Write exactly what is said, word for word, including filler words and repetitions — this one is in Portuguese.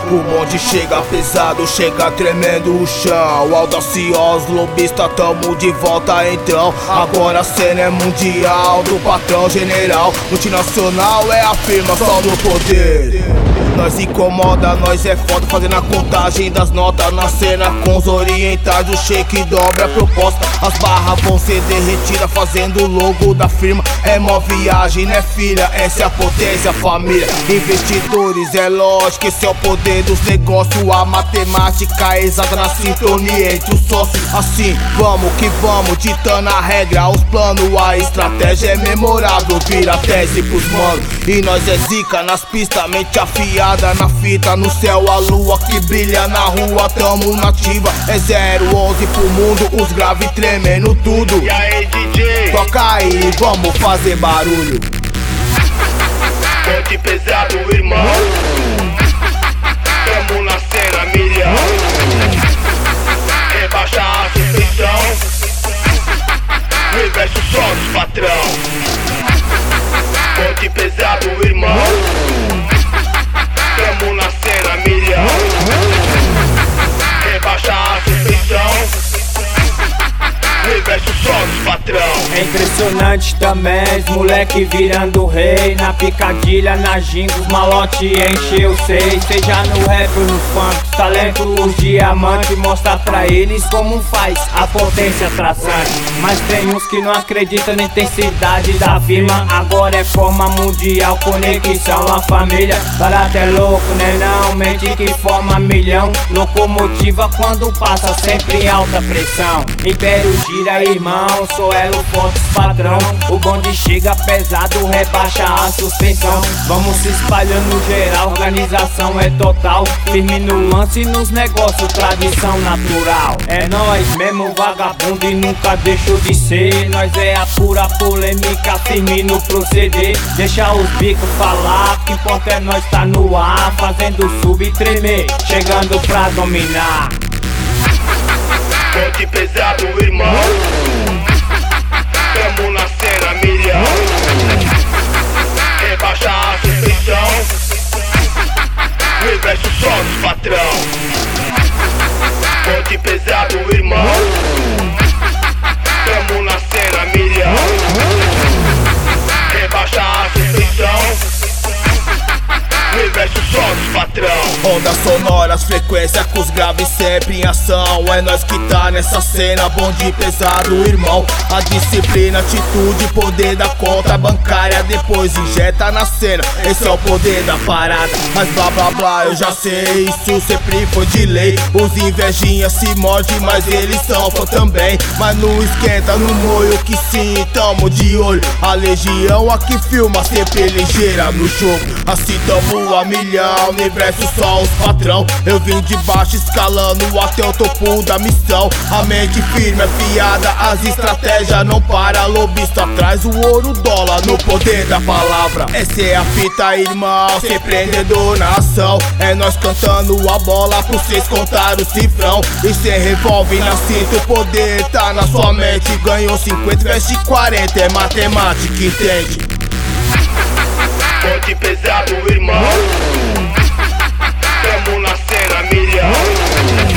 O bonde chega pesado, chega tremendo o chão. Audaciosos, lobista, tamo de volta então. Agora a cena é mundial, do patrão general. Multinacional é a firma só no poder. Nós incomoda, nós é foda, fazendo a contagem das notas na cena. Com os orientais, o shake dobra a proposta. As barras vão ser derretidas, fazendo o logo da firma. É mó viagem, né filha? Essa é a potência, família. Investidores, é lógico, esse é o poder dos negócios. A matemática é exata na sintonia entre os sócios. Assim, vamos que vamos, ditando a regra, os planos. A estratégia é memorável, vira tese pros manos. E nós é zica nas pistas, mente afiada na fita, no céu a lua que brilha na rua, tamo nativa. É zero onze pro mundo, os graves tremendo tudo. E aí, D J? Toca aí, vamos fazer barulho. Ponte pesado, irmão. Tamo na cena, milhão. Rebaixa a suspensão. Reverso só dos patrão. Ponte pesado, irmão. Tamo na cena, milhão. Rebaixa a suspensão. Reverso só dos patrão. É impressionante também, os moleque virando rei. Na picadilha, na ginga, os malote enche, eu sei. Seja no rap ou no funk, os talentos, os diamantes. Mostra pra eles como faz a potência traçante. Mas tem uns que não acreditam na intensidade da firma. Agora é forma mundial, conexão, a família. Barato é louco, né não? Mente que forma milhão. Locomotiva quando passa sempre em alta pressão. Império gira, irmão, sou elo forte, padrão. O bonde chega pesado, rebaixa a suspensão. Vamos se espalhando geral, organização é total. Firme no lance, nos negócios, tradição natural. É nós mesmo vagabundo e nunca deixou de ser. Nós é a pura polêmica, firme no proceder. Deixa os bicos falar, que importa é nós tá no ar. Fazendo sub e tremer, chegando pra dominar. Ponte pesado, irmão. Tamo na cena, milhão. Rebaixa a suspensão. Reverso só dos patrão. Ponte pesado, irmão. Tamo na cena, milhão. Rebaixa a suspensão. Reverso só dos patrão. Ondas sonoras, frequência com os graves sempre em ação. É nós que tá nessa cena, bonde pesado, irmão. A disciplina, atitude, poder da conta bancária. Depois injeta na cena, esse é o poder da parada. Mas blá blá blá, eu já sei, isso sempre foi de lei. Os invejinhas se mordem, mas eles são fã também. Mas não esquenta no molho que sim, tamo de olho. A legião aqui filma, sempre ligeira no jogo. Assim tamo a milhão, universo só os patrão. Eu vim de baixo escalando até o topo da missão. A mente firme, afiada, as estratégias não para. Lobista atrás, o ouro dólar no poder da palavra. Essa é a fita, irmão, ser empreendedor na ação. É nós cantando a bola pro cês contar o cifrão. E cê revolve na cinta, o poder tá na sua mente. Ganhou cinquenta, veste quarenta, é matemática, entende? Ponte pesado, irmão. Tamo na cena, milhão.